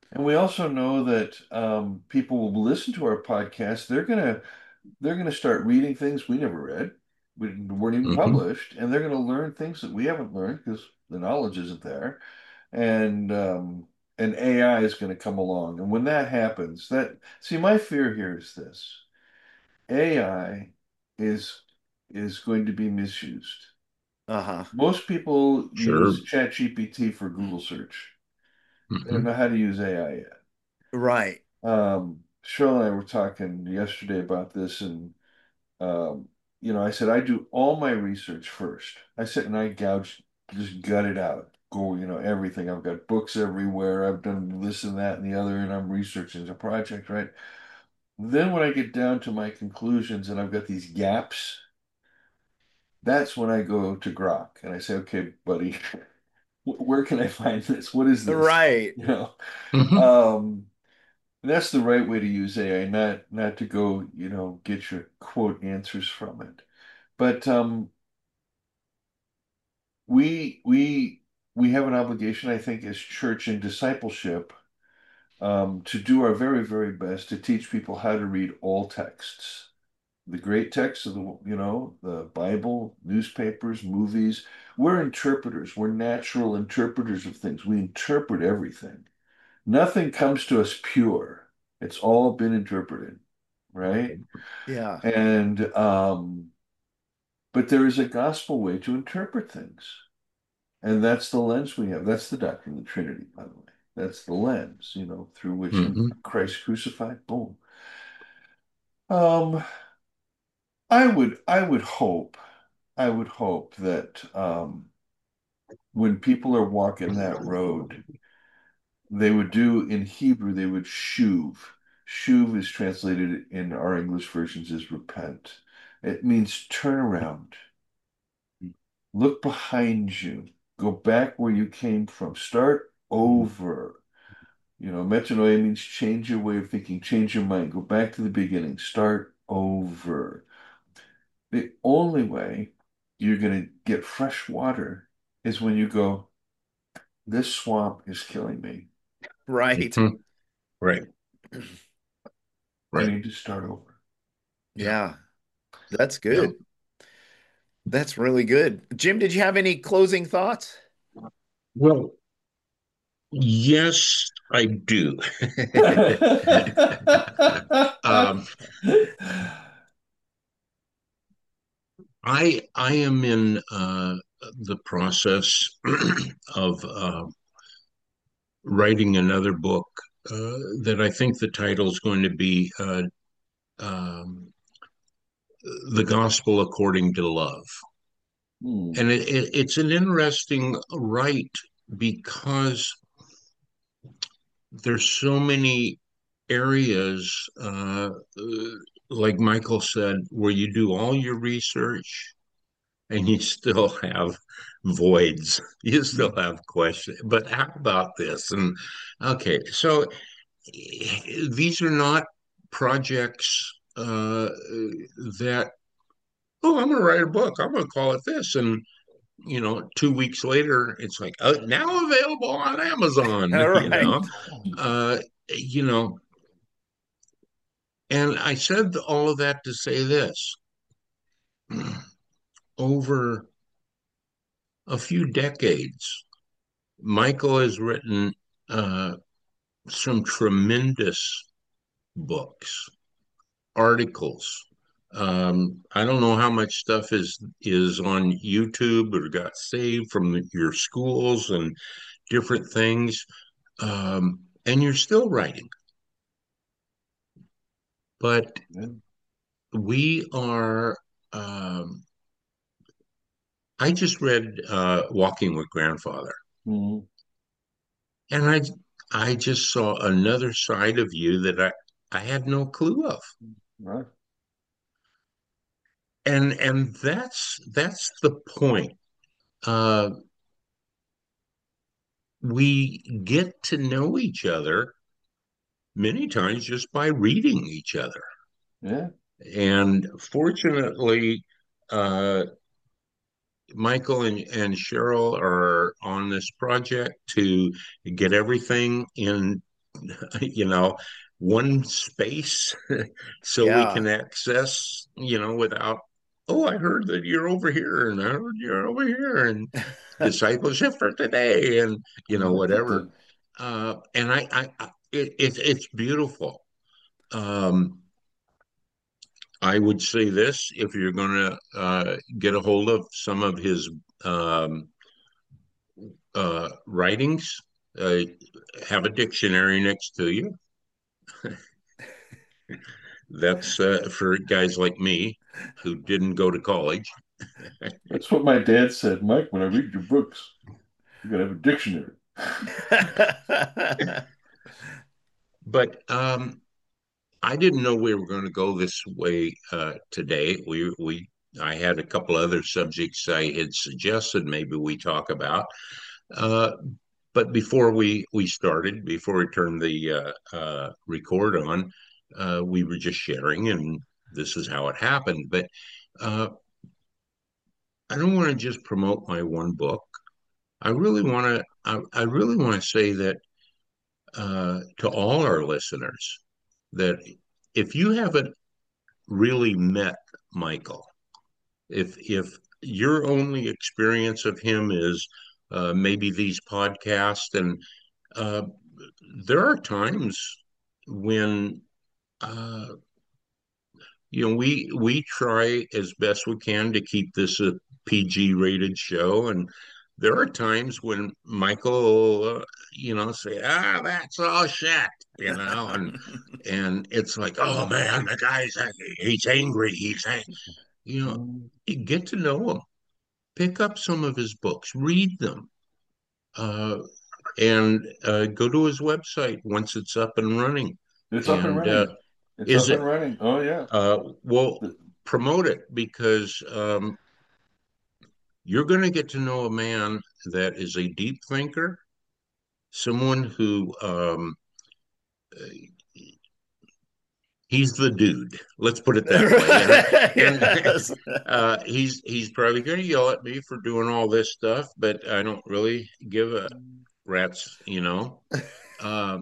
Speaker 3: And we also know that people will listen to our podcast. They're gonna start reading things we never read, we weren't even
Speaker 1: Hmm.
Speaker 3: published, and they're gonna learn things that we haven't learned because the knowledge isn't there. And AI is going to come along. And when that happens, that see, my fear here is this: AI is is going to be misused.
Speaker 2: Uh-huh.
Speaker 3: Most people
Speaker 1: Sure.
Speaker 3: use ChatGPT for Google search. They don't
Speaker 1: Hmm.
Speaker 3: know how to use AI yet.
Speaker 2: Right.
Speaker 3: Cheryl and I were talking yesterday about this, and um, I said I do all my research first. I sit and I gouge, just gut it out, go, everything. I've got books everywhere. I've done this and that and the other, and I'm researching the project, right? Then when I get down to my conclusions and I've got these gaps, that's when I go to Grok and I say, okay, buddy, where can I find this? What is this?
Speaker 2: Right.
Speaker 3: You know,
Speaker 1: Hmm.
Speaker 3: um, and that's the right way to use AI, not to go, get your quote answers from it. But we have an obligation, I think, as church and discipleship, to do our very, very best to teach people how to read all texts. The great texts of the Bible, newspapers, movies. We're interpreters. We're natural interpreters of things. We interpret everything. Nothing comes to us pure. It's all been interpreted, right?
Speaker 2: Yeah.
Speaker 3: And but there is a gospel way to interpret things. And that's the lens we have. That's the doctrine of the Trinity, by the way. That's the lens, through which in
Speaker 1: Hmm.
Speaker 3: Christ crucified, boom. Um, I would hope that when people are walking that road, they would do in Hebrew, they would shuv. Shuv is translated in our English versions as repent. It means turn around, look behind you, go back where you came from, start over. Metanoia means change your way of thinking, change your mind, go back to the beginning, start over. The only way you're going to get fresh water is when you go, this swamp is killing me.
Speaker 2: Right.
Speaker 1: Hmm. Right.
Speaker 3: I
Speaker 1: Right.
Speaker 3: need to start over.
Speaker 1: Yeah.
Speaker 2: Yeah. That's
Speaker 1: Yeah.
Speaker 2: good. That's really good. Jim, did you have any closing thoughts?
Speaker 1: Well, yes, I do. um, I am in the process of writing another book that I think the title is going to be um, "The Gospel According to Love,"
Speaker 3: Hmm.
Speaker 1: and it's an interesting write because there's so many areas, like Michael said, where you do all your research and you still have voids. You still have questions. But how about this? And okay, so these are not projects that, oh, I'm going to write a book. I'm going to call it this. And 2 weeks later, it's like, now available on Amazon,
Speaker 2: All right.
Speaker 1: uh, you know, and I said all of that to say this: over a few decades, Michael has written uh, some tremendous books, articles. I don't know how much stuff is on YouTube or got saved from your schools and different things, and you're still writing. But
Speaker 3: Yeah.
Speaker 1: we are. Um, I just read Walking with Grandfather,
Speaker 3: Hmm.
Speaker 1: and I just saw another side of you that I had no clue of.
Speaker 3: Right.
Speaker 1: And that's the point. Uh, we get to know each other many times just by reading each other.
Speaker 3: Yeah.
Speaker 1: And fortunately, uh, Michael and Cheryl are on this project to get everything in one space so we
Speaker 2: Yeah.
Speaker 1: can access, without, oh, I heard that you're over here and I heard you're over here and discipleship for today and, whatever. And it's beautiful. I would say this, if you're going to get a hold of some of his um, writings, uh, have a dictionary next to you. That's for guys like me who didn't go to college.
Speaker 3: That's what my dad said, Mike, when I read your books, you gotta have a dictionary.
Speaker 1: But I didn't know we were going to go this way today. I had a couple other subjects I had suggested maybe we talk about. Uh, but before we turned the record on, we were just sharing, and this is how it happened. But uh, I don't want to just promote my one book. I really want to. I really want to say that to all our listeners that if you haven't really met Michael, if your only experience of him is maybe these podcasts, and uh, there are times when uh, we try as best we can to keep this a PG rated show, and there are times when Michael, say, that's all shit, and it's like, oh man, the guy's he's angry, you know, you get to know him, pick up some of his books, read them, uh, and go to his website once it's up and running.
Speaker 3: It's up and
Speaker 1: And
Speaker 3: running. It's
Speaker 1: is
Speaker 3: up
Speaker 1: it?
Speaker 3: and running. Oh yeah.
Speaker 1: Well, promote it because you're going to get to know a man that is a deep thinker, someone who he's the dude. Let's put it that way. And
Speaker 2: Yes.
Speaker 1: he's probably going to yell at me for doing all this stuff, but I don't really give a rat's. Um,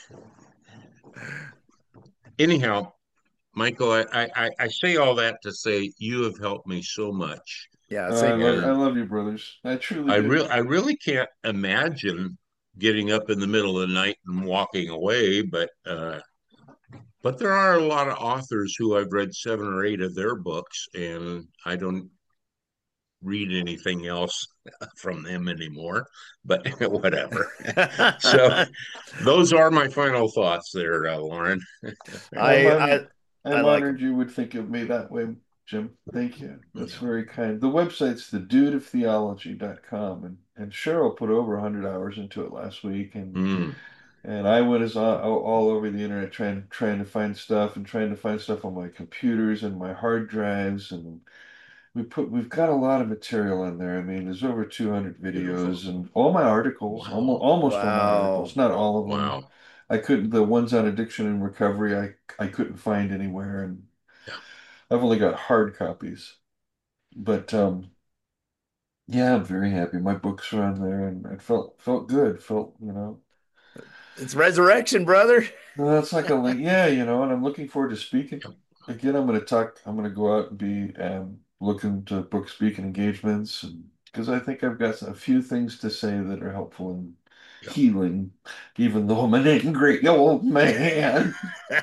Speaker 1: Anyhow, Michael, I say all that to say you have helped me so much,
Speaker 2: Yeah, same here.
Speaker 3: I
Speaker 1: and
Speaker 3: love you, brothers. I truly do.
Speaker 1: I really can't imagine getting up in the middle of the night and walking away, but there are a lot of authors who I've read 7 or 8 of their books, and I don't read anything else from them anymore. But whatever. So those are my final thoughts there, Lauren.
Speaker 3: I'm
Speaker 2: I
Speaker 3: honored.
Speaker 2: I I
Speaker 3: I'm
Speaker 2: like
Speaker 3: honored
Speaker 2: them.
Speaker 3: you would think of me that way, Jim. Thank you. That's very kind. The website's thedudeoftheology.com, and Cheryl put over 100 hours into it last week,
Speaker 1: Mm,
Speaker 3: and I went all over the internet trying to find stuff and trying to find stuff on my computers and my hard drives, and we've got a lot of material on there. I mean, there's over 200
Speaker 1: beautiful.
Speaker 3: videos and all my articles,
Speaker 1: Wow.
Speaker 3: almost all my articles,
Speaker 2: Wow.
Speaker 3: not all of them.
Speaker 1: Wow.
Speaker 3: I couldn't, the ones on addiction and recovery, I couldn't find anywhere, and
Speaker 1: Yeah.
Speaker 3: I've only got hard copies. But yeah, I'm very happy. My books are on there, and it felt good. Felt.
Speaker 2: It's resurrection, brother.
Speaker 3: No, that's like a link. Yeah, and I'm looking forward to speaking.
Speaker 1: Yeah.
Speaker 3: Again, I'm going to go out and be looking to book speaking engagements, and because I think I've got a few things to say that are helpful in
Speaker 1: Yeah.
Speaker 3: healing, even though I'm an angry old man.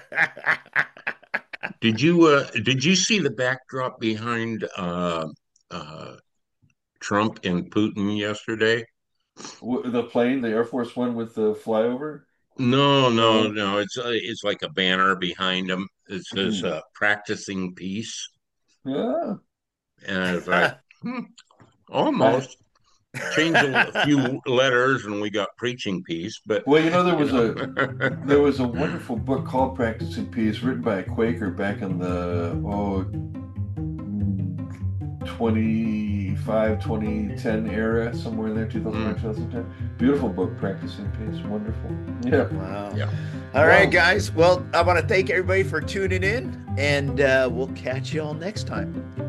Speaker 1: Did you see the backdrop behind uh, Trump and Putin yesterday?
Speaker 3: The plane, the Air Force One with the flyover.
Speaker 1: No, no,
Speaker 3: No.
Speaker 1: no. It's like a banner behind him. It says
Speaker 3: Hmm.
Speaker 1: "practicing peace,"
Speaker 3: Yeah.
Speaker 1: and it's like
Speaker 3: I
Speaker 1: almost change a few letters, and we got preaching peace. But
Speaker 3: well,
Speaker 1: you know,
Speaker 3: there was a wonderful book called Practicing Peace, written by a Quaker back in the 2010 era, somewhere in there, 2009,
Speaker 1: mm,
Speaker 3: 2010. Beautiful book, Practicing Peace. Wonderful. Yeah.
Speaker 2: Wow.
Speaker 1: yeah.
Speaker 2: All right,
Speaker 3: Well,
Speaker 2: guys. Well, I want to thank everybody for tuning in, and we'll catch you all next time.